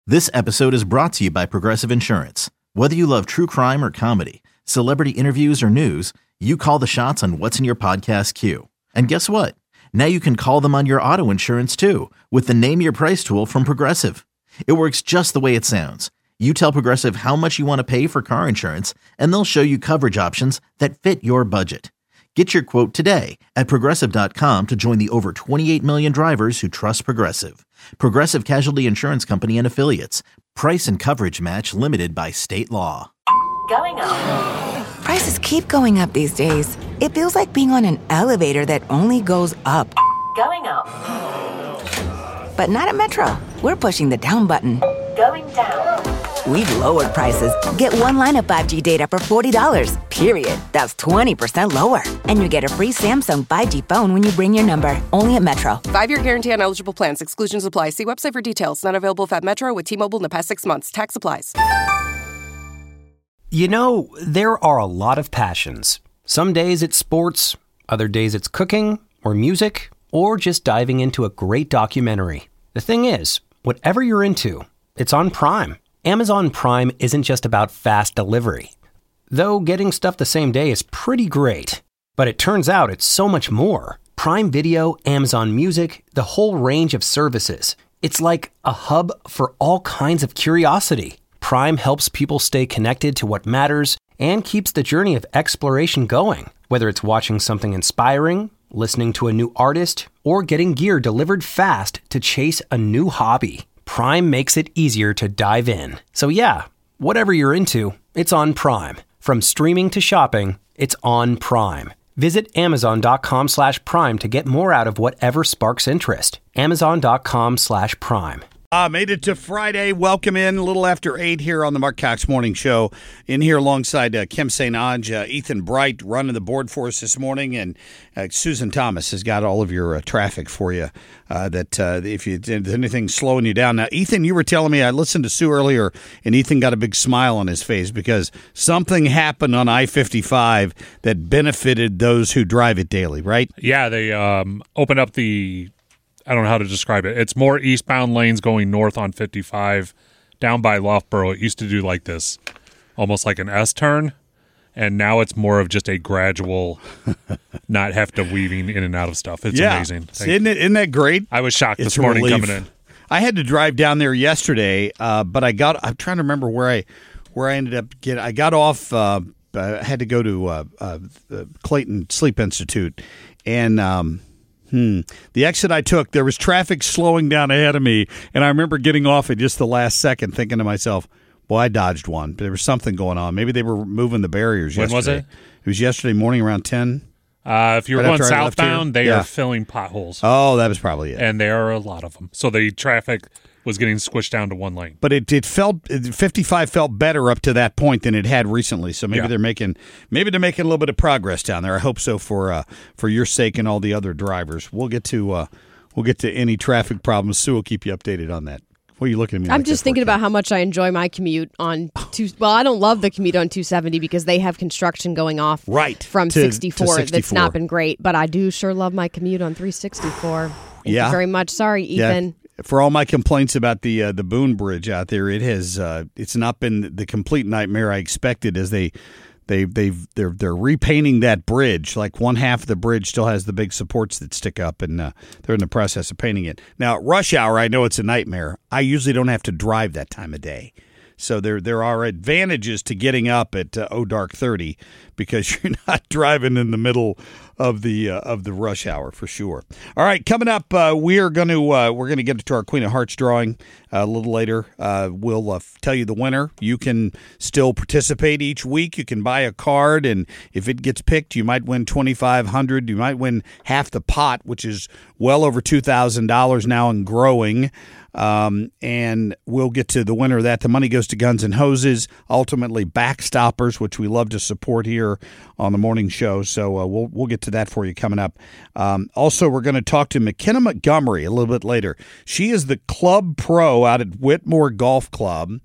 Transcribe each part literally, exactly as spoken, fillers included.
This episode is brought to you by Progressive Insurance. Whether you love true crime or comedy, celebrity interviews or news, you call the shots on what's in your podcast queue. And guess what? Now you can call them on your auto insurance too with the Name Your Price tool from Progressive. It works just the way it sounds. You tell Progressive how much you want to pay for car insurance, and they'll show you coverage options that fit your budget. Get your quote today at Progressive dot com to join the over twenty-eight million drivers who trust Progressive. Progressive Casualty Insurance Company and Affiliates. Price and coverage match limited by state law. Going up. Prices keep going up these days. It feels like being on an elevator that only goes up. Going up. But not at Metro. We're pushing the down button. Going down. We've lowered prices. Get one line of five G data for forty dollars, period. That's twenty percent lower. And you get a free Samsung five G phone when you bring your number. Only at Metro. Five-year guarantee on eligible plans. Exclusions apply. See website for details. Not available at Metro with T-Mobile in the past six months. Tax applies. You know, there are a lot of passions. Some days it's sports, other days it's cooking or music, or just diving into a great documentary. The thing is, whatever you're into, it's on Prime. Amazon Prime isn't just about fast delivery. Though getting stuff the same day is pretty great. But it turns out it's so much more. Prime Video, Amazon Music, the whole range of services. It's like a hub for all kinds of curiosity. Prime helps people stay connected to what matters and keeps the journey of exploration going. Whether it's watching something inspiring, listening to a new artist, or getting gear delivered fast to chase a new hobby. Prime makes it easier to dive in. So yeah, whatever you're into, it's on Prime. From streaming to shopping, it's on Prime. Visit amazon.com slash prime to get more out of whatever sparks interest. Amazon.com slash prime. Uh, made it to Friday. Welcome in a little after eight here on the Mark Cox Morning Show. In here alongside uh, Kim Saint Onge, uh, Ethan Bright running the board for us this morning, and uh, Susan Thomas has got all of your uh, traffic for you. Uh, that uh, if you if anything slowing you down now, Ethan, you were telling me I listened to Sue earlier, and Ethan got a big smile on his face because something happened on I fifty-five that benefited those who drive it daily. Right? Yeah, they um, opened up the. I don't know how to describe it. It's more eastbound lanes going north on fifty-five down by Loughborough. It used to do like this, almost like an S-turn, and now it's more of just a gradual, not hefty weaving in and out of stuff. It's yeah. amazing. Isn't, it, isn't that great? I was shocked it's this morning relief. coming in. I had to drive down there yesterday, uh, but I got. I'm trying to remember where I where I ended up getting. I got off. Uh, I had to go to uh, uh, Clayton Sleep Institute, and. Um, Hmm. The exit I took, there was traffic slowing down ahead of me, and I remember getting off at just the last second thinking to myself, boy, I dodged one. There was something going on. Maybe they were moving the barriers when yesterday. When was it? It was yesterday morning around ten. Uh, if you're right going southbound, they yeah. are filling potholes. Oh, that was probably it. And there are a lot of them. So the traffic was getting squished down to one lane. But it, it felt fifty-five felt better up to that point than it had recently. So maybe yeah. they're making maybe they're making a little bit of progress down there. I hope so for uh, for your sake and all the other drivers. We'll get to uh, we'll get to any traffic problems. Sue will keep you updated on that. What are you looking at me? I'm like just thinking about how much I enjoy my commute on two. Well, I don't love the commute on two seventy because they have construction going off right from to, sixty-four, to sixty-four. That's not been great. But I do sure love my commute on three sixty-four. Thank yeah. you very much. Sorry, Ethan. Yeah. For all my complaints about the uh, the Boone Bridge out there, it has uh, it's not been the complete nightmare I expected. As they they they've they're they're repainting that bridge. Like one half of the bridge still has the big supports that stick up, and uh, they're in the process of painting it. Now, at rush hour, I know it's a nightmare. I usually don't have to drive that time of day. So there there are advantages to getting up at uh, oh dark thirty because you're not driving in the middle of the uh, of the rush hour for sure. All right, coming up, uh, we are going to uh, we're going to get to our Queen of Hearts drawing uh, a little later. Uh, we'll uh, tell you the winner. You can still participate each week. You can buy a card, and if it gets picked, you might win twenty-five hundred dollars. You might win half the pot, which is well over two thousand dollars now and growing. Um, and we'll get to the winner of that. The money goes to Guns and Hoses, ultimately Backstoppers, which we love to support here on the morning show. So uh, we'll we'll get to that for you coming up. Um, also, we're going to talk to McKenna Montgomery a little bit later. She is the club pro out at Whitmore Golf Club.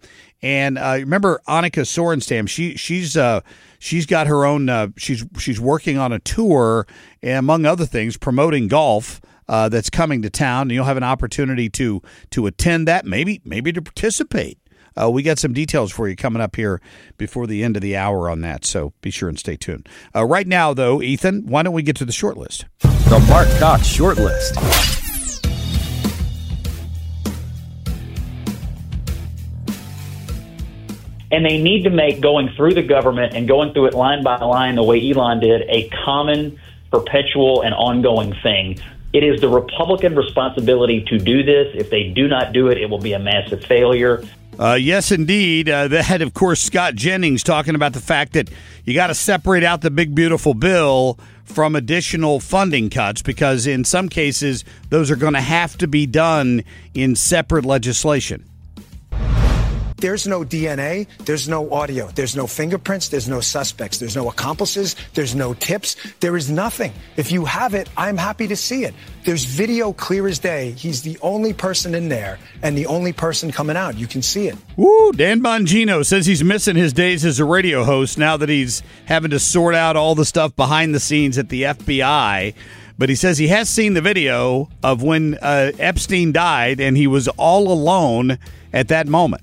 And uh, remember Annika Sorenstam? She she's uh, she's got her own. Uh, she's she's working on a tour, among other things, promoting golf. Uh, that's coming to town, and you'll have an opportunity to to attend that, maybe maybe to participate. Uh, we got some details for you coming up here before the end of the hour on that, so be sure and stay tuned. Uh, right now, though, Ethan, why don't we get to the short list? The Mark Cox short list. And they need to make going through the government and going through it line by line the way Elon did a common, perpetual, and ongoing thing. It is the Republican responsibility to do this. If they do not do it, it will be a massive failure. Uh, yes, indeed. Uh, that, of course, Scott Jennings talking about the fact that you got to separate out the big, beautiful bill from additional funding cuts because in some cases, those are going to have to be done in separate legislation. There's no D N A, there's no audio, there's no fingerprints, there's no suspects, there's no accomplices, there's no tips, there is nothing. If you have it, I'm happy to see it. There's video clear as day. He's the only person in there and the only person coming out. You can see it. Woo! Dan Bongino says he's missing his days as a radio host now that he's having to sort out all the stuff behind the scenes at the F B I. But he says he has seen the video of when uh, Epstein died and he was all alone at that moment.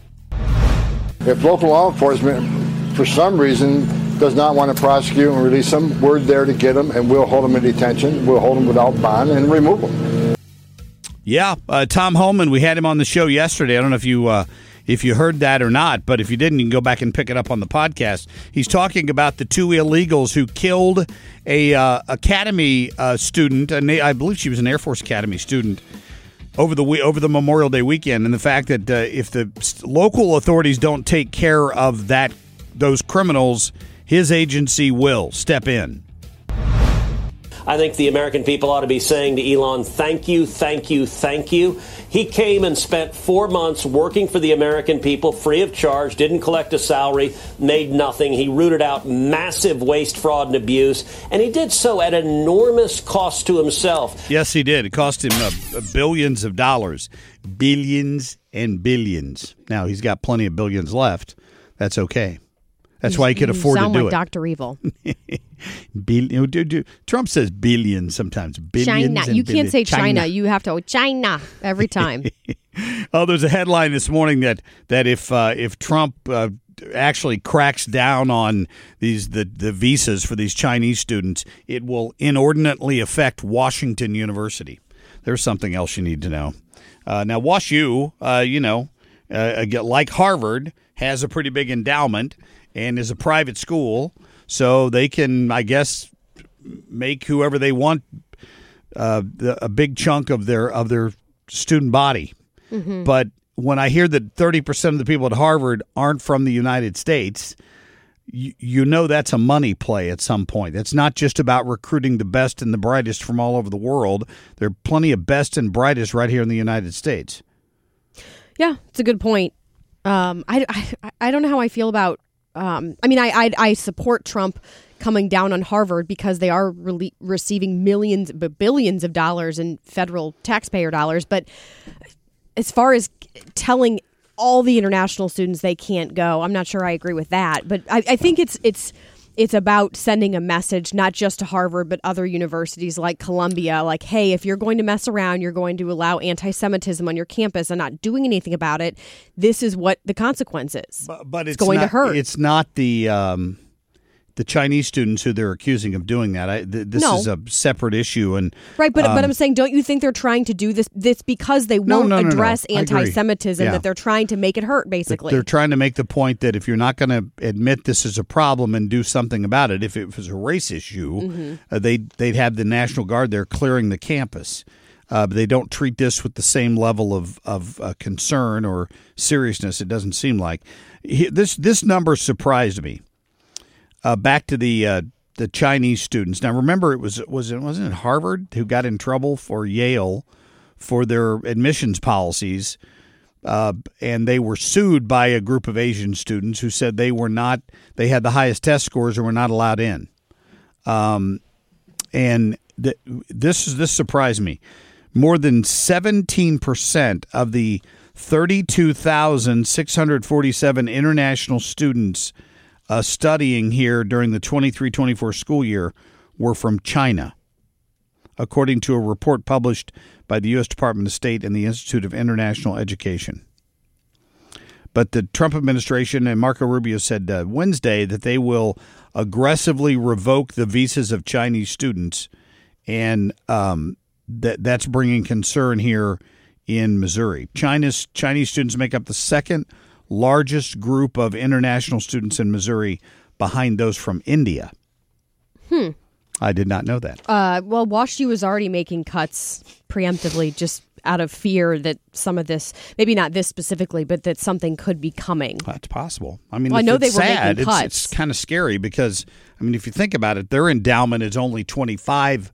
If local law enforcement, for some reason, does not want to prosecute and release them, we're there to get them, and we'll hold them in detention. We'll hold them without bond and remove them. Yeah, uh, Tom Holman, we had him on the show yesterday. I don't know if you uh, if you heard that or not, but if you didn't, you can go back and pick it up on the podcast. He's talking about the two illegals who killed a uh, academy uh, student, and I believe she was an Air Force Academy student, over the over the Memorial Day weekend, and the fact that uh, if the local authorities don't take care of that those criminals, his agency will step in. I think the American people ought to be saying to Elon, thank you, thank you, thank you. He came and spent four months working for the American people free of charge, didn't collect a salary, made nothing. He rooted out massive waste, fraud, and abuse, and he did so at enormous cost to himself. Yes, he did. It cost him uh, billions of dollars. Billions and billions. Now, he's got plenty of billions left. That's okay. That's why he could afford to do it. You sound like it. Doctor Evil. Bill, do, do, Trump says billions sometimes. Billions China. and You can't billions. say China. China. You have to go China every time. Oh, there's a headline this morning that that if uh, if Trump uh, actually cracks down on these the, the visas for these Chinese students, it will inordinately affect Washington University. There's something else you need to know. Uh, now, WashU, uh, you know, uh, like Harvard, has a pretty big endowment and is a private school, so they can, I guess, make whoever they want uh, a big chunk of their of their student body. Mm-hmm. But when I hear that thirty percent of the people at Harvard aren't from the United States, you, you know that's a money play at some point. It's not just about recruiting the best and the brightest from all over the world. There are plenty of best and brightest right here in the United States. Yeah, it's a good point. Um, I, I, I don't know how I feel about Um, I mean, I, I I support Trump coming down on Harvard because they are re- receiving millions, but billions of dollars in federal taxpayer dollars. But as far as telling all the international students they can't go, I'm not sure I agree with that. But I, I think it's it's it's about sending a message, not just to Harvard, but other universities like Columbia, like, hey, if you're going to mess around, you're going to allow anti-Semitism on your campus and not doing anything about it, this is what the consequence is. But, but it's, it's going not, to hurt. It's not the um, the Chinese students who they're accusing of doing that. I, th- this no. is a separate issue. And Right, but um, but I'm saying, don't you think they're trying to do this this because they No, won't no, no, no. address I agree. anti-Semitism, Yeah. that they're trying to make it hurt, basically? They're trying to make the point that if you're not going to admit this is a problem and do something about it, if it was a race issue, Mhm. uh, they'd, they'd have the National Guard there clearing the campus. Uh, but they don't treat this with the same level of, of uh, concern or seriousness, it doesn't seem like. He, this, this number surprised me. Uh, back to the uh, the Chinese students. Now, remember, it was was it wasn't it Harvard who got in trouble for Yale for their admissions policies, uh, and they were sued by a group of Asian students who said they were not they had the highest test scores and were not allowed in. Um, and th- this this surprised me. More than seventeen percent of the thirty-two thousand six hundred forty-seven international students uh, studying here during the twenty-three twenty-four school year were from China, according to a report published by the U S Department of State and the Institute of International Education. But the Trump administration and Marco Rubio said uh, Wednesday that they will aggressively revoke the visas of Chinese students, and um, that that's bringing concern here in Missouri. China's Chinese students make up the second largest group of international students in Missouri, behind those from India. Hmm. I did not know that. Uh, well, WashU was already making cuts preemptively just out of fear that some of this, maybe not this specifically, but that something could be coming. That's possible. I mean, well, I know they it's were sad, making cuts. It's, it's kind of scary because, I mean, if you think about it, their endowment is only twenty-five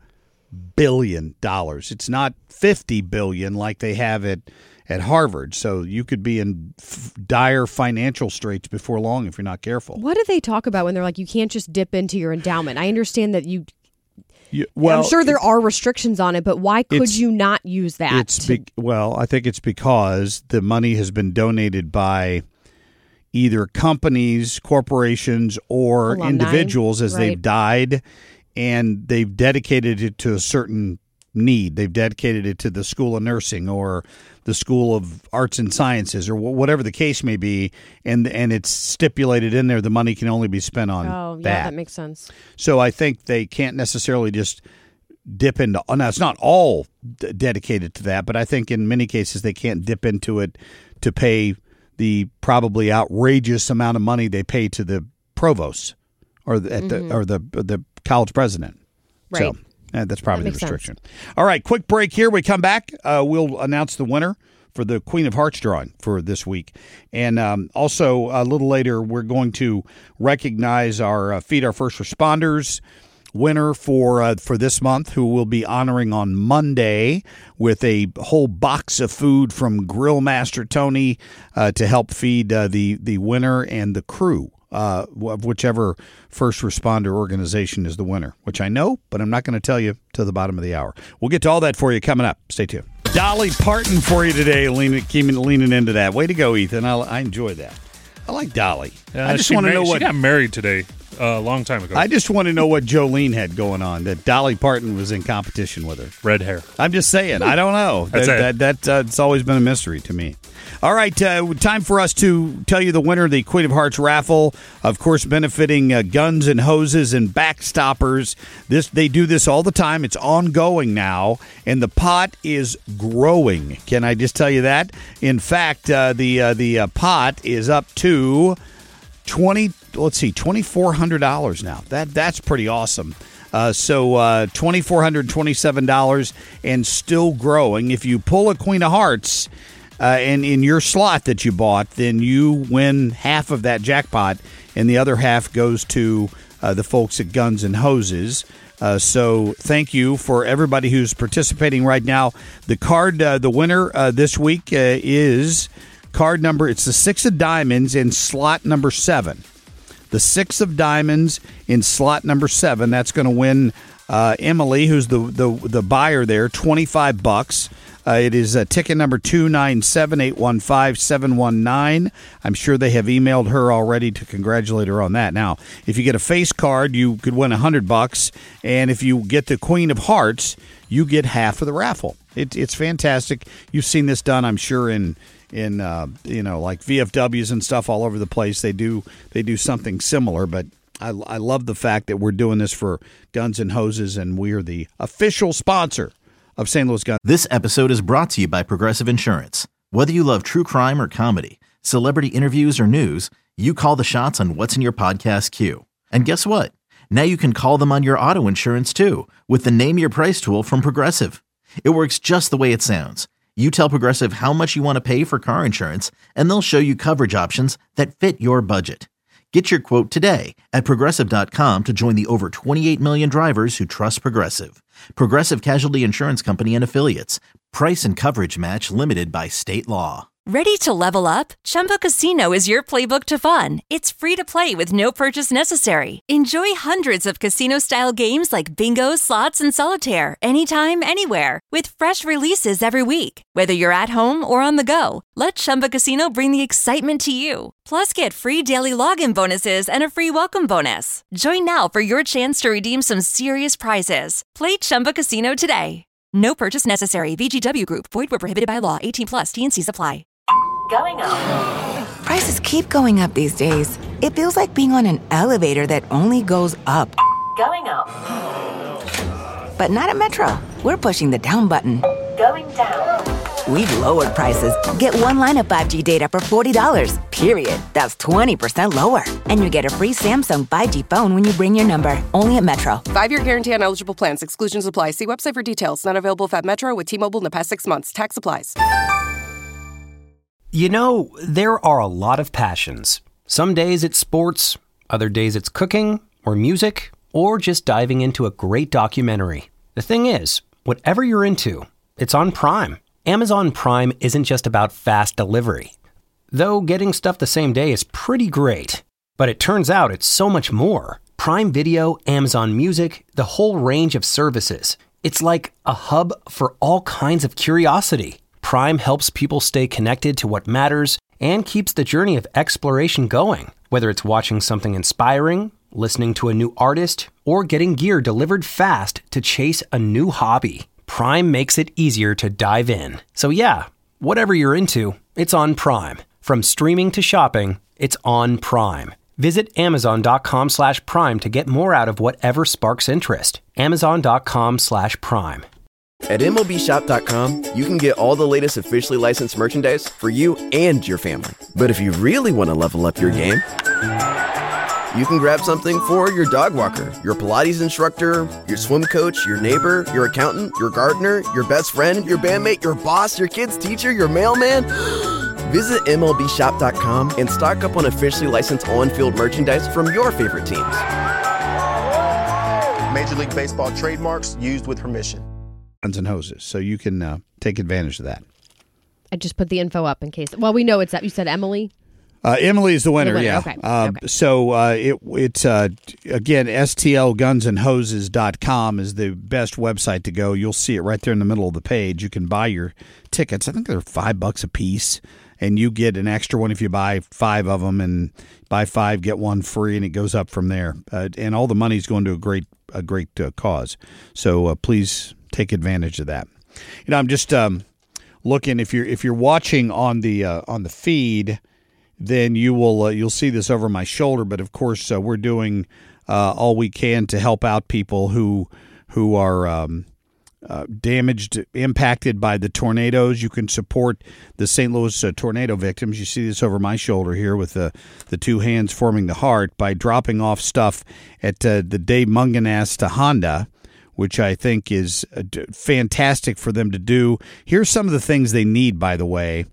billion dollars. It's not fifty billion dollars like they have at, at Harvard. So you could be in f- dire financial straits before long if you're not careful. What do they talk about when they're like, you can't just dip into your endowment? I understand that you... You, well, I'm sure there are restrictions on it, but why could you not use that? It's to- be, well, I think it's because the money has been donated by either companies, corporations, or Alumni, individuals as right. they've died, and they've dedicated it to a certain need. They've dedicated it to the School of Nursing or the School of Arts and Sciences or wh- whatever the case may be, and and it's stipulated in there the money can only be spent on oh, yeah, that. that makes sense. So I think they can't necessarily just dip into. Now, it's not all d- dedicated to that, but I think in many cases they can't dip into it to pay the probably outrageous amount of money they pay to the provost or the, at Mm-hmm. the or the the college president. Right. So uh, that's probably That the makes restriction. All right, quick break here. We come back. Uh, we'll announce the winner for the Queen of Hearts drawing for this week. And um, also a little later, we're going to recognize our uh, Feed Our First Responders winner for uh, for this month, who we'll be honoring on Monday with a whole box of food from Grill Master Tony uh, to help feed uh, the, the winner and the crew. Uh, of whichever first responder organization is the winner, which I know, but I'm not going to tell you till the bottom of the hour. We'll get to all that for you coming up. Stay tuned. Dolly Parton for you today, leaning, keeping, leaning into that. Way to go, Ethan. I, I enjoy that. I like Dolly. Yeah, I just she want to ma- know what she got married today, uh, a long time ago. I just want to know what Jolene had going on. That Dolly Parton was in competition with her. Red hair. I'm just saying. I don't know. That's that, it. that, that uh, it's always been a mystery to me. All right, uh, time for us to tell you the winner of the Queen of Hearts raffle. Of course, benefiting uh, Guns and Hoses and Backstoppers. This they do this all the time. It's ongoing now, and the pot is growing. Can I just tell you that? In fact, uh, the uh, the uh, pot is up to twenty. Let's see, twenty four hundred dollars now. That that's pretty awesome. Uh, so uh, two thousand four hundred twenty-seven dollars and still growing. If you pull a Queen of Hearts uh, and in your slot that you bought, then you win half of that jackpot, and the other half goes to uh, the folks at Guns and Hoses. Uh, so thank you for everybody who's participating right now. The card, uh, the winner uh, this week uh, is card number, it's the Six of Diamonds in slot number seven. The Six of Diamonds in slot number seven. That's going to win uh, Emily, who's the, the the buyer there, twenty-five bucks. Uh, it is uh, ticket number two nine seven eight one five seven one nine. I'm sure they have emailed her already to congratulate her on that. Now, if you get a face card, you could win one hundred bucks. And if you get the Queen of Hearts, you get half of the raffle. It, it's fantastic. You've seen this done, I'm sure, in in uh, you know, like V F Ws and stuff all over the place. They do they do something similar, but I, I love the fact that we're doing this for Guns and Hoses, and we're the official sponsor of Saint Louis Guns. This episode is brought to you by Progressive Insurance. Whether you love true crime or comedy, celebrity interviews or news, you call the shots on what's in your podcast queue. And guess what? Now you can call them on your auto insurance too with the Name Your Price tool from Progressive. It works just the way it sounds. You tell Progressive how much you want to pay for car insurance, and they'll show you coverage options that fit your budget. Get your quote today at Progressive dot com to join the over twenty-eight million drivers who trust Progressive. Progressive Casualty Insurance Company and Affiliates. Price and coverage match limited by state law. Ready to level up? Chumba Casino is your playbook to fun. It's free to play with no purchase necessary. Enjoy hundreds of casino-style games like bingo, slots, and solitaire anytime, anywhere with fresh releases every week. Whether you're at home or on the go, let Chumba Casino bring the excitement to you. Plus, get free daily login bonuses and a free welcome bonus. Join now for your chance to redeem some serious prizes. Play Chumba Casino today. No purchase necessary. V G W Group. Void where prohibited by law. eighteen plus. T and C's apply. Going up. Prices keep going up these days. It feels like being on an elevator that only goes up. Going up. But not at Metro. We're pushing the down button. Going down. We've lowered prices. Get one line of five G data for forty dollars, period. That's twenty percent lower. And you get a free Samsung five G phone when you bring your number. Only at Metro. Five-year guarantee on eligible plans. Exclusions apply. See website for details. Not available if at Metro with T-Mobile in the past six months. Tax applies. You know, there are a lot of passions. Some days it's sports, other days it's cooking or music, or just diving into a great documentary. The thing is, whatever you're into, it's on Prime. Amazon Prime isn't just about fast delivery. Though getting stuff the same day is pretty great. But it turns out it's so much more. Prime Video, Amazon Music, the whole range of services. It's like a hub for all kinds of curiosity. Prime helps people stay connected to what matters and keeps the journey of exploration going. Whether it's watching something inspiring, listening to a new artist, or getting gear delivered fast to chase a new hobby, Prime makes it easier to dive in. So yeah, whatever you're into, it's on Prime. From streaming to shopping, it's on Prime. Visit amazon.com slash prime to get more out of whatever sparks interest. Amazon.com slash prime. At M L B shop dot com, you can get all the latest officially licensed merchandise for you and your family. But if you really want to level up your game, you can grab something for your dog walker, your Pilates instructor, your swim coach, your neighbor, your accountant, your gardener, your best friend, your bandmate, your boss, your kid's teacher, your mailman. Visit M L B shop dot com and stock up on officially licensed on-field merchandise from your favorite teams. Major League Baseball trademarks used with permission. Guns and hoses, so you can uh, take advantage of that. I just put the info up in case. Well, we know it's that. You said Emily? Uh, Emily is the winner, the winner. yeah. Okay. Uh, okay. So uh, it, it's, uh, again, S T L guns and hoses dot com is the best website to go. You'll see it right there in the middle of the page. You can buy your tickets. I think they're five bucks a piece, and you get an extra one if you buy five of them, and buy five, get one free, and it goes up from there. Uh, and all the money's going to a great a great uh, cause. So uh, please take advantage of that. You know, I'm just um, looking, if you're if you're watching on the uh, on the feed, then you will uh, you'll see this over my shoulder. But of course, uh, we're doing uh, all we can to help out people who who are um, uh, damaged, impacted by the tornadoes. You can support the Saint Louis uh, tornado victims. You see this over my shoulder here with the the two hands forming the heart by dropping off stuff at uh, the Dave Munganast Honda, which I think is uh, fantastic for them to do. Here's some of the things they need, by the way.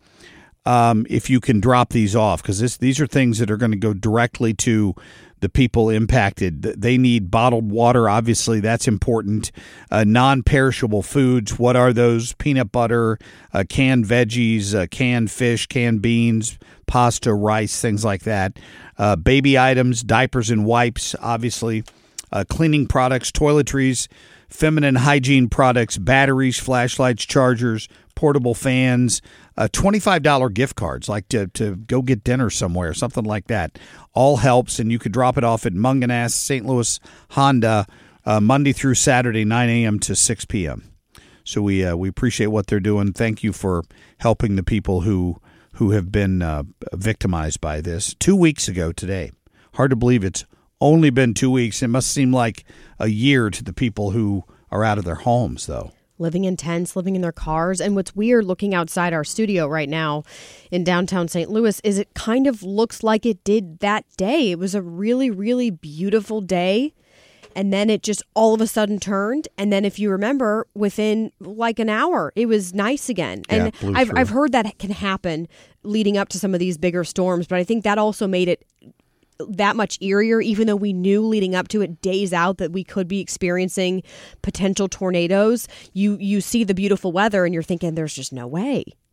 Um, if you can drop these off, because these are things that are going to go directly to the people impacted. They need bottled water. Obviously, that's important. Uh, non-perishable foods. What are those? Peanut butter, uh, canned veggies, uh, canned fish, canned beans, pasta, rice, things like that. Uh, baby items, diapers and wipes, obviously. Uh, cleaning products, toiletries, feminine hygiene products, batteries, flashlights, chargers, portable fans, uh, twenty-five dollars gift cards, like to, to go get dinner somewhere, something like that. All helps, and you could drop it off at Munganast Saint Louis Honda uh, Monday through Saturday, nine a.m. to six p.m. So we uh, we appreciate what they're doing. Thank you for helping the people who, who have been uh, victimized by this. Two weeks ago today. Hard to believe it's only been two weeks. It must seem like a year to the people who are out of their homes, though. Living in tents, living in their cars. And what's weird looking outside our studio right now in downtown Saint Louis is it kind of looks like it did that day. It was a really, really beautiful day. And then it just all of a sudden turned. And then if you remember, within like an hour, it was nice again. And yeah, I've, I've heard that can happen leading up to some of these bigger storms. But I think that also made it that much eerier, even though we knew leading up to it days out that we could be experiencing potential tornadoes. You you see the beautiful weather and you're thinking there's just no way.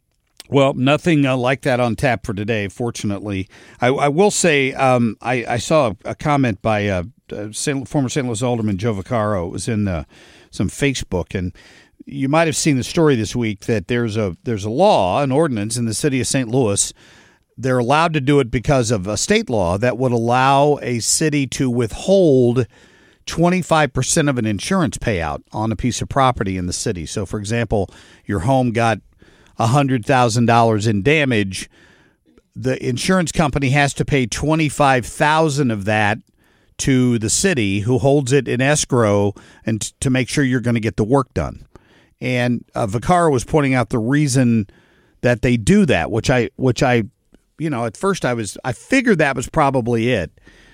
Well, nothing uh, like that on tap for today, fortunately. I, I will say um, I, I saw a, a comment by uh, uh, Saint, former Saint Louis Alderman Joe Vaccaro. It was in uh, some Facebook, and you might have seen the story this week that there's a there's a law, an ordinance in the city of Saint Louis. They're allowed to do it because of a state law that would allow a city to withhold twenty-five percent of an insurance payout on a piece of property in the city. So, for example, your home got one hundred thousand dollars in damage. The insurance company has to pay twenty-five thousand dollars of that to the city, who holds it in escrow and t- to make sure you're going to get the work done. And uh, Vaccaro was pointing out the reason that they do that, which I, which I, you know, at first I was, I figured that was probably it.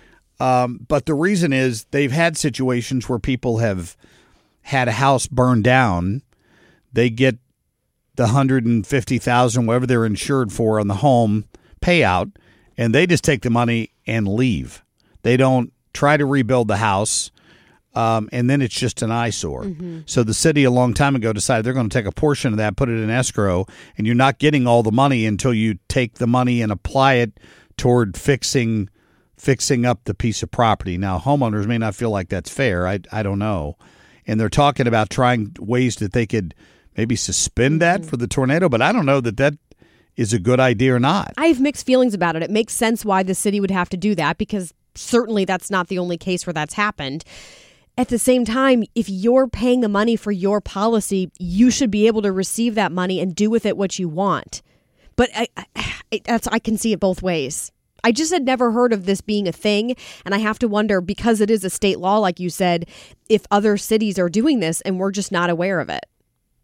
Um, but the reason is they've had situations where people have had a house burned down. They get the one hundred fifty thousand dollars, whatever they're insured for on the home payout, and they just take the money and leave. They don't try to rebuild the house, um, and then it's just an eyesore. Mm-hmm. So the city a long time ago decided they're going to take a portion of that, put it in escrow, and you're not getting all the money until you take the money and apply it toward fixing fixing up the piece of property. Now, homeowners may not feel like that's fair. I, I don't know. And they're talking about trying ways that they could maybe suspend that for the tornado, but I don't know that that is a good idea or not. I have mixed feelings about it. It makes sense why the city would have to do that, because certainly that's not the only case where that's happened. At the same time, if you're paying the money for your policy, you should be able to receive that money and do with it what you want. But I, I, that's I can see it both ways. I just had never heard of this being a thing, and I have to wonder, because it is a state law, like you said, if other cities are doing this and we're just not aware of it.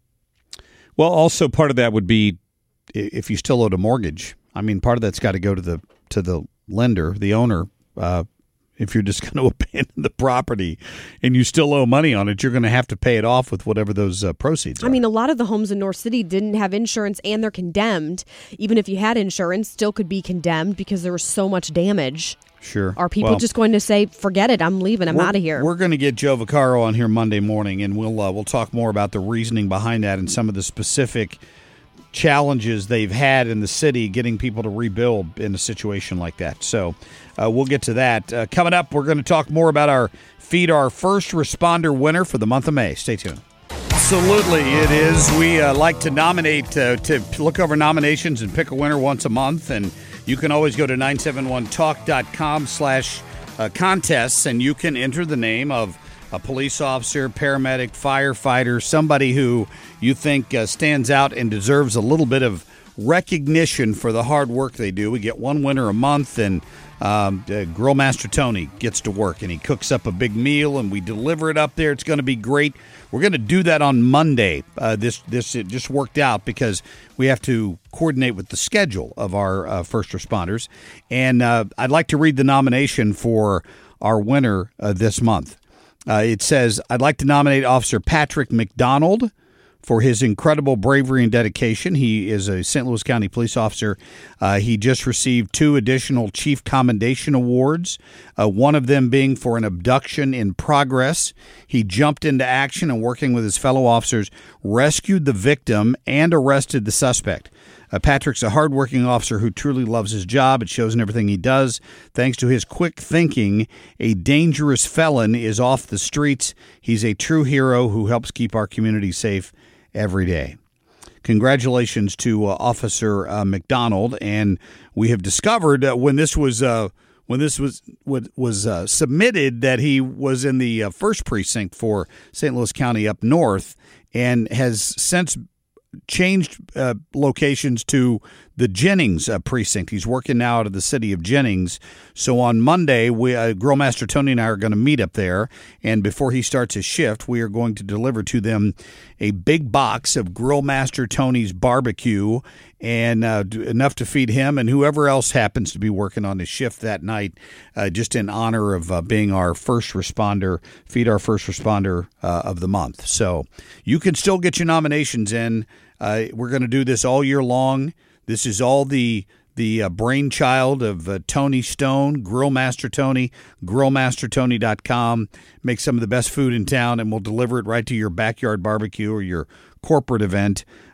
Well, also part of that would be if you still owed a mortgage. I mean, part of that's got to go to the to the lender, the owner. Uh, if you're just going to abandon the property and you still owe money on it, you're going to have to pay it off with whatever those uh, proceeds are. I mean, a lot of the homes in North City didn't have insurance, and they're condemned. Even if you had insurance, still could be condemned because there was so much damage. Sure. Are people well, just going to say, forget it, I'm leaving, I'm out of here? We're going to get Joe Vaccaro on here Monday morning, and we'll uh, we'll talk more about the reasoning behind that and some of the specific challenges they've had in the city getting people to rebuild in a situation like that. So uh, we'll get to that. Uh, coming up, we're going to talk more about our Feed Our First Responder winner for the month of May. Stay tuned. Absolutely, it is. We uh, like to nominate, uh, to look over nominations and pick a winner once a month, and you can always go to nine seven one talk dot com slash contests, and you can enter the name of a police officer, paramedic, firefighter, somebody who you think uh, stands out and deserves a little bit of recognition for the hard work they do. We get one winner a month, and um, uh, Grill Master Tony gets to work, and he cooks up a big meal, and we deliver it up there. It's going to be great. We're going to do that on Monday. Uh, this this it just worked out because we have to coordinate with the schedule of our uh, first responders. And uh, I'd like to read the nomination for our winner uh, this month. Uh, it says, I'd like to nominate Officer Patrick McDonald for his incredible bravery and dedication. He is a Saint Louis County police officer. Uh, he just received two additional Chief Commendation Awards, uh, one of them being for an abduction in progress. He jumped into action and, working with his fellow officers, rescued the victim and arrested the suspect. Uh, Patrick's a hardworking officer who truly loves his job. It shows in everything he does. Thanks to his quick thinking, a dangerous felon is off the streets. He's a true hero who helps keep our community safe every day. Congratulations to uh, Officer uh, McDonald. And we have discovered uh, when this was uh, when this was was uh, submitted that he was in the uh, first precinct for Saint Louis County up north, and has since changed uh, locations to the Jennings uh, precinct. He's working now out of the city of Jennings. So on Monday, we, uh, Grill Master Tony and I are going to meet up there. And before he starts his shift, we are going to deliver to them a big box of Grill Master Tony's barbecue, and uh, enough to feed him and whoever else happens to be working on his shift that night, uh, just in honor of uh, being our first responder, Feed Our First Responder uh, of the month. So you can still get your nominations in. Uh, we're going to do this all year long. This is all the the uh, brainchild of uh, Tony Stone, Grill Master Tony, grill master tony dot com. Make some of the best food in town, and we'll deliver it right to your backyard barbecue or your corporate event.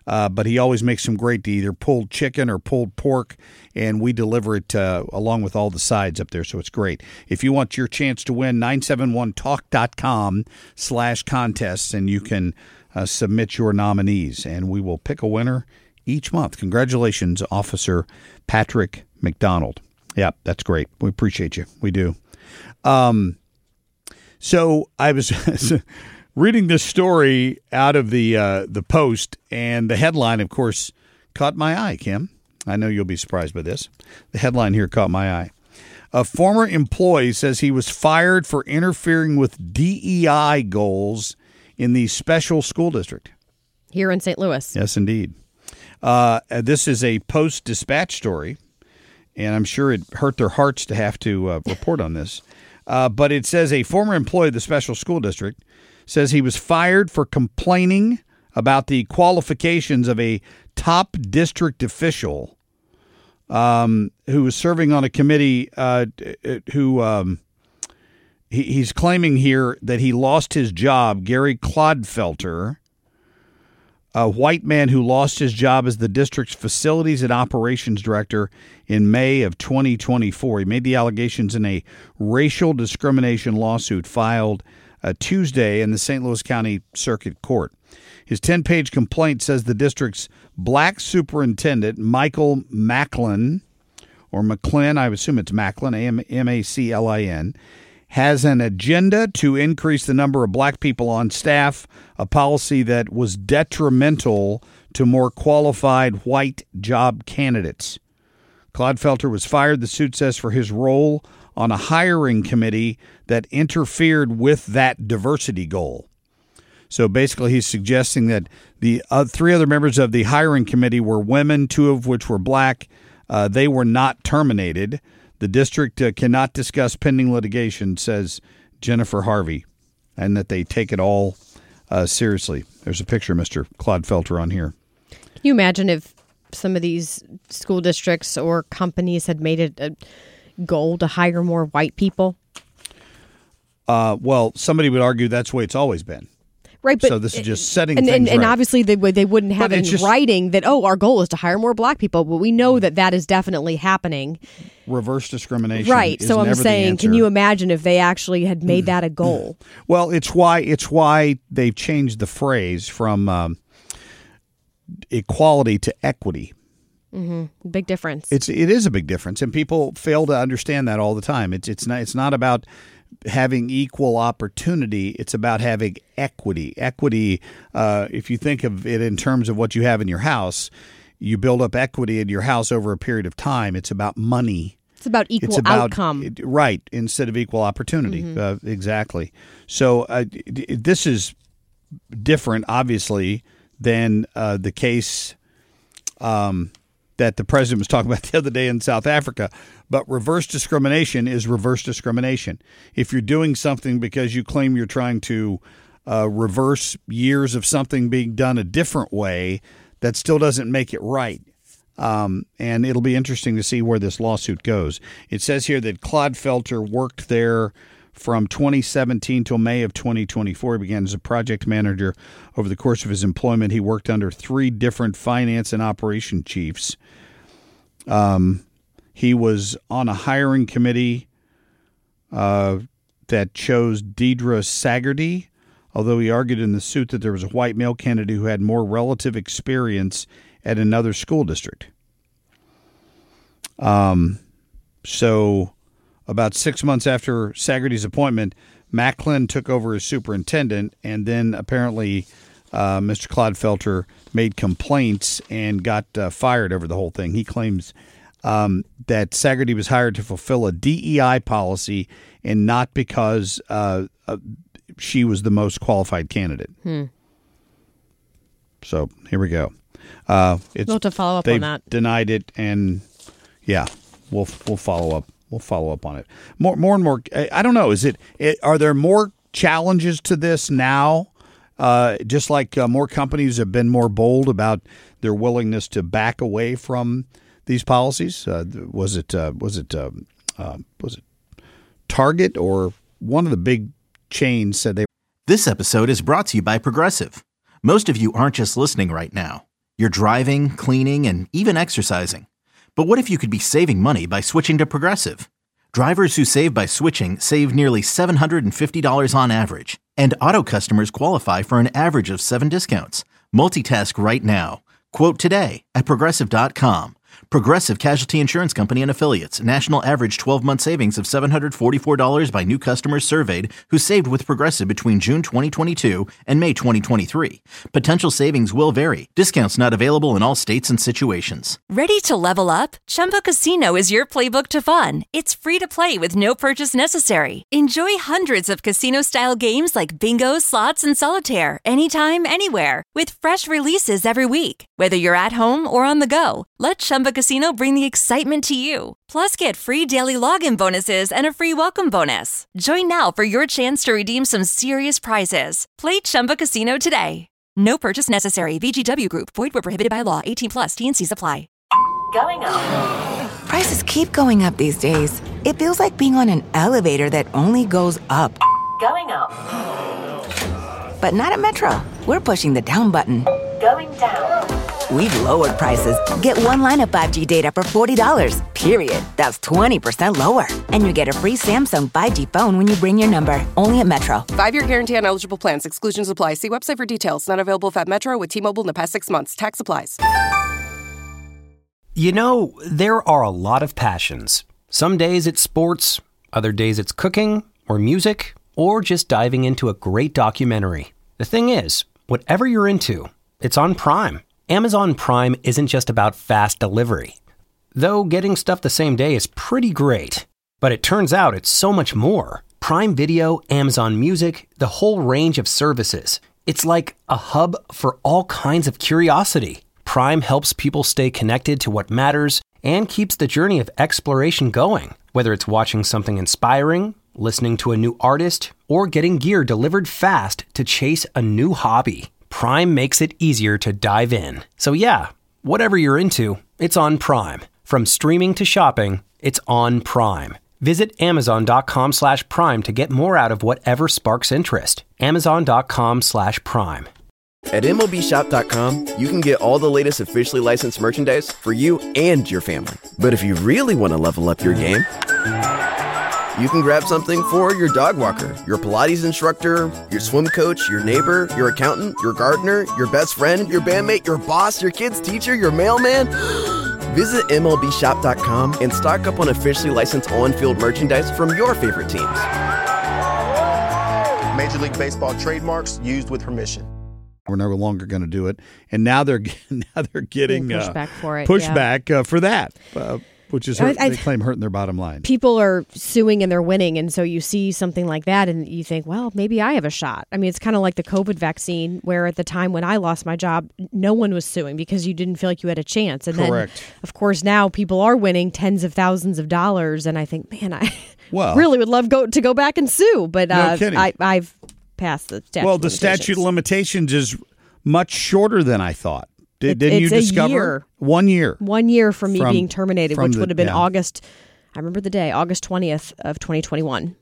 Uh, but he always makes some great either pulled chicken or pulled pork, and we deliver it uh, along with all the sides up there, so it's great. If you want your chance to win, nine seven one talk dot com slash contests, and you can uh, submit your nominees, and we will pick a winner each month. Congratulations, Officer Patrick McDonald. Yeah, that's great. We appreciate you. We do. Um, so I was reading this story out of the uh, the Post, and the headline, of course, caught my eye, Kim. I know you'll be surprised by this. The headline here caught my eye. A former employee says he was fired for interfering with D E I goals in the special school district. Here in Saint Louis. Yes, indeed. Uh, this is a Post-Dispatch story, and I'm sure it hurt their hearts to have to uh, report on this. Uh, but it says a former employee of the special school district says he was fired for complaining about the qualifications of a top district official um, who was serving on a committee uh, who um, he, he's claiming here that he lost his job. Gary Clodfelter, a white man who lost his job as the district's facilities and operations director in May of twenty twenty-four. He made the allegations in a racial discrimination lawsuit filed uh, Tuesday in the Saint Louis County Circuit Court. His ten-page complaint says the district's black superintendent, Michael Macklin, or McClin, I assume it's Macklin, M A C L I N, has an agenda to increase the number of black people on staff, a policy that was detrimental to more qualified white job candidates. Clodfelter was fired, the suit says, for his role on a hiring committee that interfered with that diversity goal. So basically he's suggesting that the uh, three other members of the hiring committee were women, two of which were black. Uh, they were not terminated. The district uh, cannot discuss pending litigation, says Jennifer Harvey, and that they take it all uh, seriously. There's a picture of Mister Clodfelter on here. Can you imagine if some of these school districts or companies had made it a goal to hire more white people? Uh, well, somebody would argue that's the way it's always been. Right, but so this is just setting and, things and, and right. obviously they would they wouldn't have But it it's in just- writing that, oh, our goal is to hire more black people. But we know that that is definitely happening. Reverse discrimination. Right. is So I'm never the saying, can answer. you imagine if they actually had made that a goal? Well, it's why it's why they've changed the phrase from um, equality to equity. Mm-hmm. Big difference. It's it is a big difference, and people fail to understand that all the time. It's it's not it's not about having equal opportunity. It's about having equity. Equity. Uh, if you think of it in terms of what you have in your house, you build up equity in your house over a period of time. It's about money. It's about equal It's about, outcome. it- right, instead of equal opportunity. Mhm. Uh, exactly. So uh, d- d- this is different, obviously, than uh, the case um, that the president was talking about the other day in South Africa. But reverse discrimination is reverse discrimination. If you're doing something because you claim you're trying to uh, reverse years of something being done a different way, that still doesn't make it right. Um, and it'll be interesting to see where this lawsuit goes. It says here that Clodfelter worked there from twenty seventeen till May of twenty twenty-four. He began as a project manager. Over the course of his employment, he worked under three different finance and operation chiefs. Um, he was on a hiring committee uh, that chose Deidre Sagerty, although he argued in the suit that there was a white male candidate who had more relative experience at another school district. Um, so about six months after Sagerty's appointment, Macklin took over as superintendent, and then apparently uh, Mister Clodfelter made complaints and got uh, fired over the whole thing. He claims um, that Sagerty was hired to fulfill a D E I policy and not because uh, uh, she was the most qualified candidate. Hmm. So here we go. Uh, it's, We'll have to follow up on they've that. Denied it, and yeah, we'll we'll follow up. We'll follow up on it. More more and more. I I don't know. Is it? it are there more challenges to this now? Uh, just like uh, more companies have been more bold about their willingness to back away from these policies. Uh, was it? Uh, was it? Um, uh, was it Target or one of the big chains said they? This episode is brought to you by Progressive. Most of you aren't just listening right now. You're driving, cleaning, and even exercising. But what if you could be saving money by switching to Progressive? Drivers who save by switching save nearly seven hundred fifty dollars on average. And auto customers qualify for an average of seven discounts. Multitask right now. Quote today at Progressive dot com. Progressive Casualty Insurance Company and Affiliates. National average twelve-month savings of seven hundred forty-four dollars by new customers surveyed who saved with Progressive between June twenty twenty-two and May twenty twenty-three. Potential savings will vary. Discounts not available in all states and situations. Ready to level up? Chumba Casino is your playbook to fun. It's free to play with no purchase necessary. Enjoy hundreds of casino-style games like bingo, slots, and solitaire anytime, anywhere with fresh releases every week. Whether you're at home or on the go, let Chumba Casino bring the excitement to you. Plus, get free daily login bonuses and a free welcome bonus. Join now for your chance to redeem some serious prizes. Play Chumba Casino today. No purchase necessary. V G W Group. Void where prohibited by law. eighteen plus. T and C's apply. Going up. Prices keep going up these days. It feels like being on an elevator that only goes up. Going up. But not at Metro. We're pushing the down button. Going down. We've lowered prices. Get one line of five G data for forty dollars, period. That's twenty percent lower. And you get a free Samsung five G phone when you bring your number. Only at Metro. Five-year guarantee on eligible plans. Exclusions apply. See website for details. Not available if at Metro with T-Mobile in the past six months. Tax applies. You know, there are a lot of passions. Some days it's sports, other days it's cooking or music, or just diving into a great documentary. The thing is, whatever you're into, it's on Prime. Amazon Prime isn't just about fast delivery. Though getting stuff the same day is pretty great. But it turns out it's so much more. Prime Video, Amazon Music, the whole range of services. It's like a hub for all kinds of curiosity. Prime helps people stay connected to what matters and keeps the journey of exploration going. Whether it's watching something inspiring, listening to a new artist, or getting gear delivered fast to chase a new hobby. Prime makes it easier to dive in. So yeah, whatever you're into, it's on Prime. From streaming to shopping, it's on Prime. Visit Amazon.com slash Prime to get more out of whatever sparks interest. Amazon.com slash Prime. At M L B Shop dot com, you can get all the latest officially licensed merchandise for you and your family. But if you really want to level up your game, you can grab something for your dog walker, your Pilates instructor, your swim coach, your neighbor, your accountant, your gardener, your best friend, your bandmate, your boss, your kid's teacher, your mailman. Visit M L B Shop dot com and stock up on officially licensed on-field merchandise from your favorite teams. Major League Baseball trademarks used with permission. We're no longer going to do it, and now they're now they're getting pushback uh, for it. Pushback yeah. uh, for that. Uh, Which is hurt, I, I, they claim hurting their bottom line. People are suing and they're winning, and so you see something like that and you think, well, maybe I have a shot. I mean, it's kind of like the COVID vaccine, where at the time when I lost my job, no one was suing because you didn't feel like you had a chance. And Correct. then, of course, now people are winning tens of thousands of dollars, and I think, man, I well, really would love go, to go back and sue, but no uh, kidding. I, I've passed the statute Well, of the limitations. statute of limitations is much shorter than I thought. Did, It- didn't you it's a discover? year. One year. One year from me From- being terminated, from which the- would have been yeah. August. I remember the day, August twentieth of twenty twenty-one.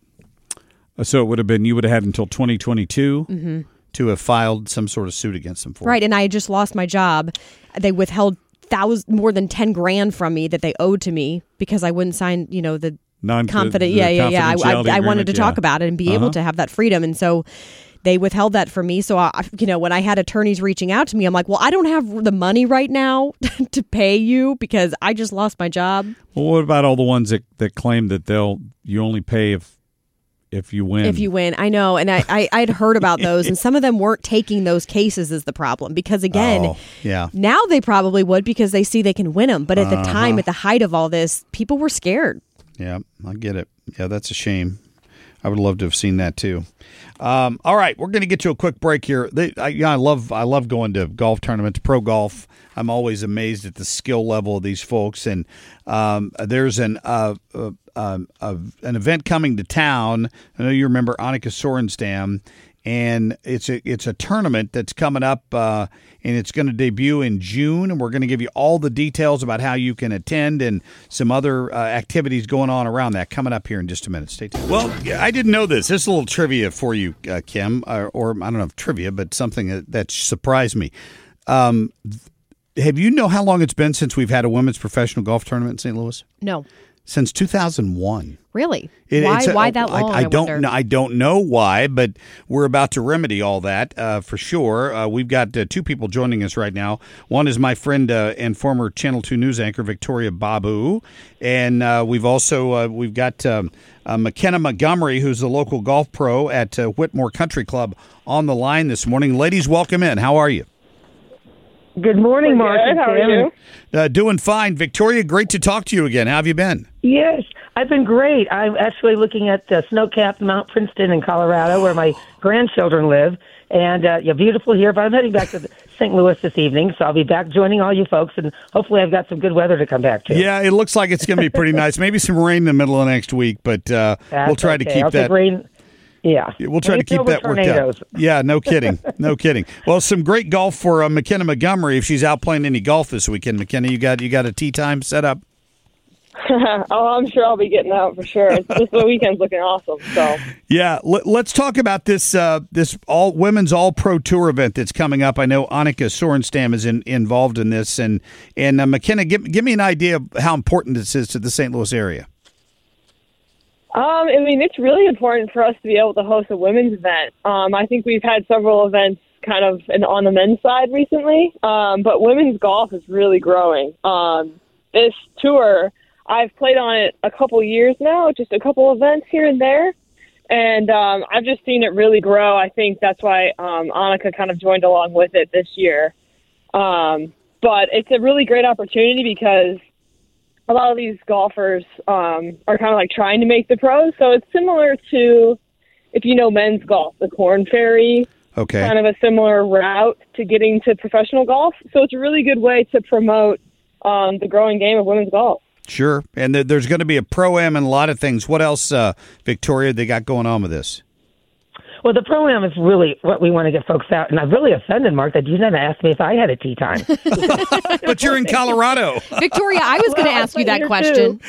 So it would have been, you would have had until twenty twenty-two Mhm. to have filed some sort of suit against them for. Right, and I had just lost my job. They withheld thousand, more than ten grand from me that they owed to me because I wouldn't sign, you know, the Non- confident. the Yeah, yeah, yeah. I, I, confidentiality I wanted agreement, to talk yeah. about it and be Uh-huh. able to have that freedom, and so they withheld that from me. So, I, you know, when I had attorneys reaching out to me, I'm like, well, I don't have the money right now to pay you because I just lost my job. Well, what about all the ones that, that claim that they'll you only pay if if you win? If you win, I know, and I, I I'd heard about those, and some of them weren't taking those cases as the problem because again, Oh, yeah. now they probably would because they see they can win them. But at the Uh-huh. time, at the height of all this, people were scared. Yeah, I get it. Yeah, that's a shame. I would love to have seen that too. Um, all right, we're going to get to a quick break here. They, I, yeah, I love I love going to golf tournaments, pro golf. I'm always amazed at the skill level of these folks. And um, there's an uh, uh, uh, uh, an event coming to town. I know you remember Annika Sorenstam, and it's a it's a tournament that's coming up, uh, and it's going to debut in June. And we're going to give you all the details about how you can attend and some other uh, activities going on around that coming up here in just a minute. Stay tuned. Well, I didn't know this. This is a little trivia for you, uh, Kim, uh, or I don't know if trivia, but something that, that surprised me. Um, have you know how long it's been since we've had a women's professional golf tournament in Saint Louis? No. Since two thousand one. Really? It, why? a, why that long? I, I, I don't wonder? know. I don't know why, but we're about to remedy all that uh, for sure. Uh, we've got uh, two people joining us right now. One is my friend uh, and former Channel Two news anchor Victoria Babu, and uh, we've also uh, we've got um, uh, McKenna Montgomery, who's a local golf pro at uh, Whitmore Country Club, on the line this morning. Ladies, welcome in. How are you? Good morning, Mark. Good. How are you? Uh, doing fine. Victoria, great to talk to you again. How have you been? Yes, I've been great. I'm actually looking at uh, snow-capped Mount Princeton in Colorado, where my grandchildren live. And uh, yeah, beautiful here. But I'm heading back to Saint Louis this evening, so I'll be back joining all you folks. And hopefully I've got some good weather to come back to. Yeah, it looks like it's going to be pretty nice. Maybe some rain in the middle of next week, but uh, we'll try okay. to keep I'll that. Take rain. Yeah. We'll try Maybe to keep that worked tornadoes. out. Yeah, no kidding. No kidding. Well, some great golf for uh, McKenna Montgomery if she's out playing any golf this weekend. McKenna, you got you got a tee time set up? Oh, I'm sure I'll be getting out for sure. It's just the weekend's looking awesome. So yeah, let, let's talk about this uh, this all women's all pro tour event that's coming up. I know Annika Sorenstam is in, involved in this, and and uh, McKenna, give give me an idea of how important this is to the Saint Louis area. Um, I mean, it's really important for us to be able to host a women's event. Um, I think we've had several events kind of in, on the men's side recently, um, but women's golf is really growing. Um, this tour, I've played on it a couple years now, just a couple events here and there, and um, I've just seen it really grow. I think that's why um, Annika kind of joined along with it this year. Um, but it's a really great opportunity because a lot of these golfers um, are kind of like trying to make the pros. So it's similar to, if you know men's golf, the Korn Ferry, okay, kind of a similar route to getting to professional golf. So it's a really good way to promote um, the growing game of women's golf. Sure. And th- there's going to be a Pro-Am and a lot of things. What else, uh, Victoria, they got going on with this? Well, the Pro-Am is really what we want to get folks out. And I've really offended, Mark, that you didn't ask me if I had a tea time. But you're in Colorado. Victoria, I was going to Well, ask you I'm that here question.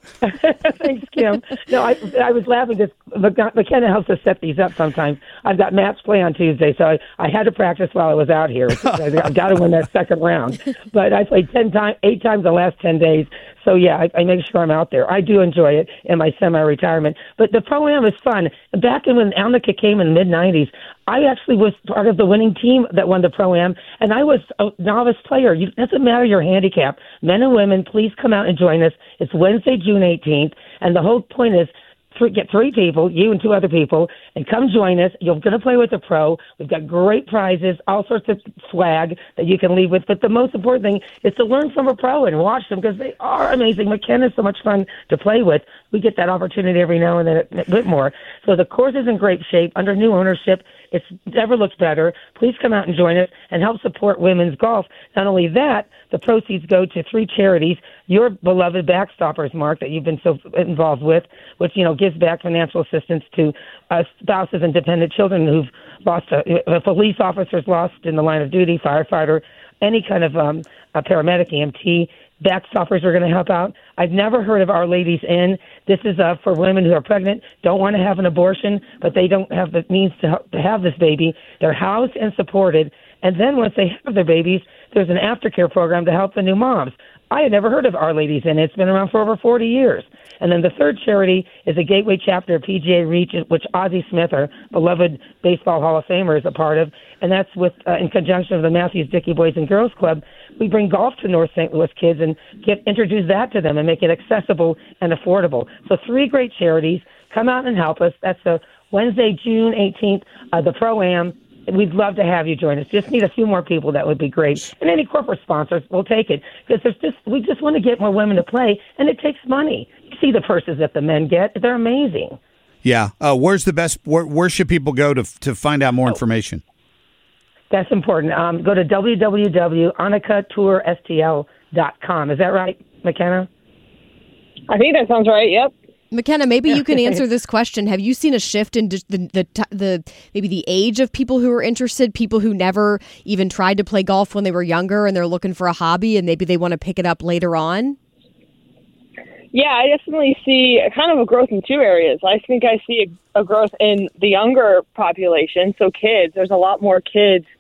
Thanks, Kim. No, I, I was laughing because McKenna helps us set these up sometimes. I've got match play on Tuesday, so I, I had to practice while I was out here. I've got to win that second round. But I played ten times, eight times the last ten days. So, yeah, I, I make sure I'm out there. I do enjoy it in my semi-retirement. But the Pro-Am is fun. Back in when Annika came in the mid nineties, I actually was part of the winning team that won the Pro-Am, and I was a novice player. It doesn't matter your handicap. Men and women, please come out and join us. It's Wednesday, June eighteenth, and the whole point is three, get three people, you and two other people, and come join us. You're going to play with a pro. We've got great prizes, all sorts of swag that you can leave with. But the most important thing is to learn from a pro and watch them because they are amazing. McKenna's so much fun to play with. We get that opportunity every now and then at Whitmore. So the course is in great shape under new ownership. It's never looked better. Please come out and join us and help support women's golf. Not only that, the proceeds go to three charities. Your beloved Backstoppers, Mark, that you've been so involved with, which, you know, gives back financial assistance to uh, spouses and dependent children who've lost, a, a police officers lost in the line of duty, firefighter, any kind of um, a paramedic, E M T. Backstoppers are going to help out. I've never heard of Our Ladies Inn. This is uh, for women who are pregnant, don't want to have an abortion, but they don't have the means to, help, to have this baby. They're housed and supported. And then once they have their babies, there's an aftercare program to help the new moms. I had never heard of Our Ladies Inn. It's been around for over forty years. And then the third charity is a Gateway chapter of P G A Reach, which Ozzie Smith, our beloved Baseball Hall of Famer, is a part of. And that's with uh, in conjunction with the Matthews Dickey Boys and Girls Club. We bring golf to North Saint Louis kids and get introduce that to them and make it accessible and affordable. So three great charities. Come out and help us. That's the Wednesday, June eighteenth, uh, the Pro-Am. We'd love to have you join us. Just need a few more people. That would be great. And any corporate sponsors, we'll take it. Because there's just we just want to get more women to play, and it takes money. You see the purses that the men get. They're amazing. Yeah. Uh, where's the best, where, where should people go to to find out more information? That's important. Um, go to w w w dot annika tour s t l dot com. Is that right, McKenna? I think that sounds right, yep. McKenna, maybe you can answer this question. Have you seen a shift in the, the the the maybe the age of people who are interested, people who never even tried to play golf when they were younger and they're looking for a hobby and maybe they want to pick it up later on? Yeah, I definitely see a kind of a growth in two areas. I think I see a, a growth in the younger population, so kids. There's a lot more kids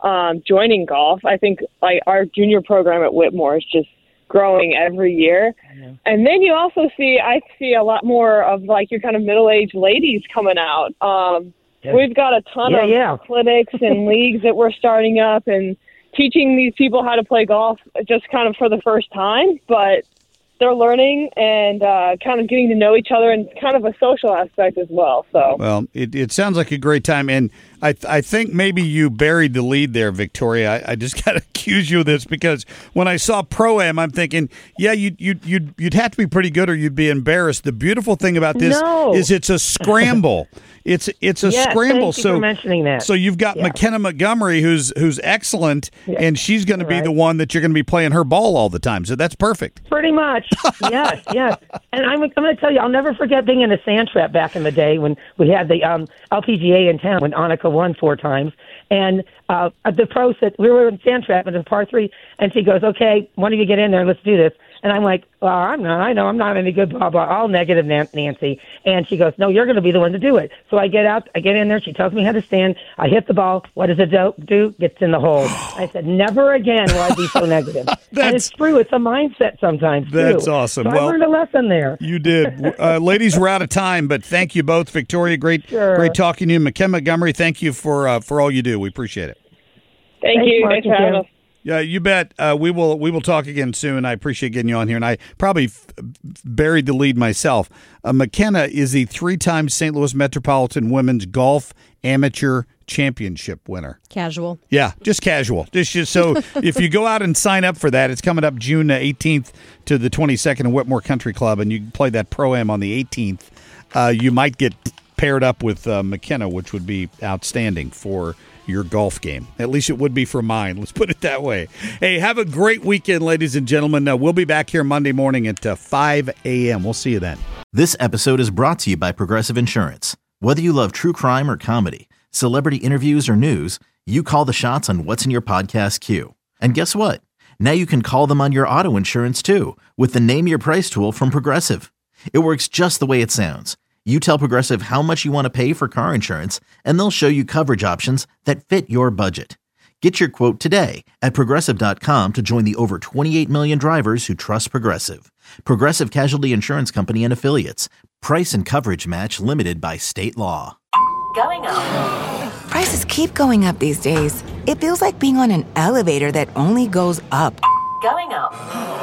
um, joining golf. I think like our junior program at Whitmore is just growing every year. Yeah. And then you also see, I see a lot more of like your kind of middle-aged ladies coming out. Um, yeah. We've got a ton yeah, of yeah. clinics and leagues that we're starting up and teaching these people how to play golf just kind of for the first time, but they're learning and uh, kind of getting to know each other and kind of a social aspect as well. So, well, it, it sounds like a great time, and I th- I think maybe you buried the lead there, Victoria. I, I just got to accuse you of this because when I saw Pro-Am, I'm thinking, yeah, you you you'd you'd have to be pretty good or you'd be embarrassed. The beautiful thing about this no. is it's a scramble. It's it's a yes, scramble. Thank you so for mentioning that. So you've got yeah. McKenna Montgomery, who's who's excellent, yeah. and she's going to be right. the one that you're going to be playing her ball all the time. So that's perfect. Pretty much, yes, yes. And I'm, I'm going to tell you, I'll never forget being in a sand trap back in the day when we had the um, L P G A in town when Annika won four times, and uh, the pro said we were in sand trap and it was par three, and she goes, "Okay, one of you get in there and let's do this." And I'm like, well, I'm not. I know I'm not any good, blah, blah, all negative, Nancy. And she goes, no, you're going to be the one to do it. So I get out, I get in there. She tells me how to stand. I hit the ball. What does it do? do? Gets in the hole. I said, never again will I be so negative. And it's true. It's a mindset sometimes, too. That's awesome. So well, I learned a lesson there. You did. Uh, ladies, we're out of time, but thank you both. Victoria, great sure. great talking to you. McKenna Montgomery, thank you for, uh, for all you do. We appreciate it. Thank Thanks, you. Mark, Thanks for having us. Yeah, you bet. Uh, we will we will talk again soon. I appreciate getting you on here, and I probably f- buried the lead myself. Uh, McKenna is the three-time Saint Louis Metropolitan Women's Golf Amateur Championship winner. Casual. Yeah, just casual. Just, just so if you go out and sign up for that, it's coming up June eighteenth to the twenty-second in Whitmore Country Club, and you can play that Pro-Am on the eighteenth. Uh, you might get paired up with uh, McKenna, which would be outstanding for your golf game. At least it would be for mine. Let's put it that way. Hey, have a great weekend, ladies and gentlemen. Uh, we'll be back here Monday morning at uh, five a.m. We'll see you then. This episode is brought to you by Progressive Insurance. Whether you love true crime or comedy, celebrity interviews or news, you call the shots on what's in your podcast queue. And guess what? Now you can call them on your auto insurance too with the Name Your Price tool from Progressive. It works just the way it sounds. You tell Progressive how much you want to pay for car insurance, and they'll show you coverage options that fit your budget. Get your quote today at Progressive dot com to join the over twenty-eight million drivers who trust Progressive. Progressive Casualty Insurance Company and Affiliates. Price and coverage match limited by state law. Going up. Prices keep going up these days. It feels like being on an elevator that only goes up. Going up.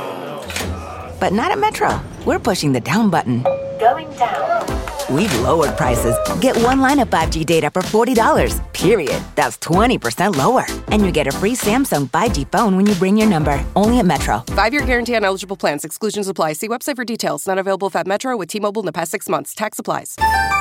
But not at Metro. We're pushing the down button. Going down. We've lowered prices. Get one line of five G data for forty dollars, period. That's twenty percent lower. And you get a free Samsung five G phone when you bring your number. Only at Metro. Five-year guarantee on eligible plans. Exclusions apply. See website for details. Not available if at Metro with T-Mobile in the past six months. Tax applies.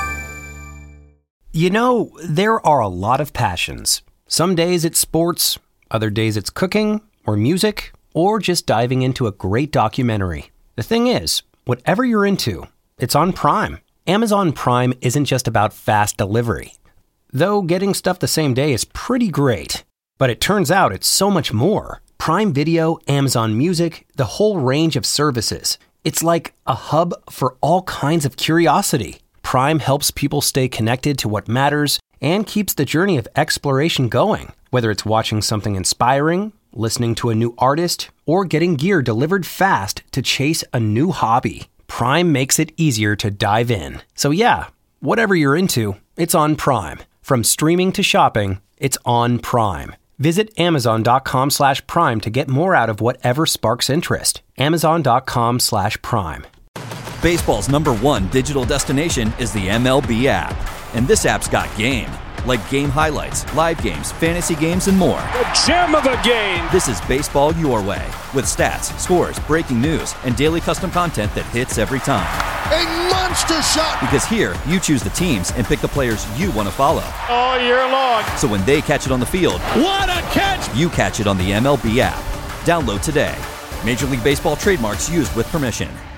You know, there are a lot of passions. Some days it's sports, other days it's cooking or music, or just diving into a great documentary. The thing is, whatever you're into, it's on Prime. Amazon Prime isn't just about fast delivery. Though getting stuff the same day is pretty great. But it turns out it's so much more. Prime Video, Amazon Music, the whole range of services. It's like a hub for all kinds of curiosity. Prime helps people stay connected to what matters and keeps the journey of exploration going. Whether it's watching something inspiring, listening to a new artist, or getting gear delivered fast to chase a new hobby. Prime makes it easier to dive in. So yeah, whatever you're into, it's on Prime. From streaming to shopping, it's on Prime. Visit amazon.com slash prime to get more out of whatever sparks interest. Amazon.com slash prime. Baseball's number one digital destination is the M L B app. And this app's got game. Like game highlights, live games, fantasy games, and more. The gem of a game! This is baseball your way, with stats, scores, breaking news, and daily custom content that hits every time. A monster shot! Because here, you choose the teams and pick the players you want to follow. All year long. So when they catch it on the field, what a catch! You catch it on the M L B app. Download today. Major League Baseball trademarks used with permission.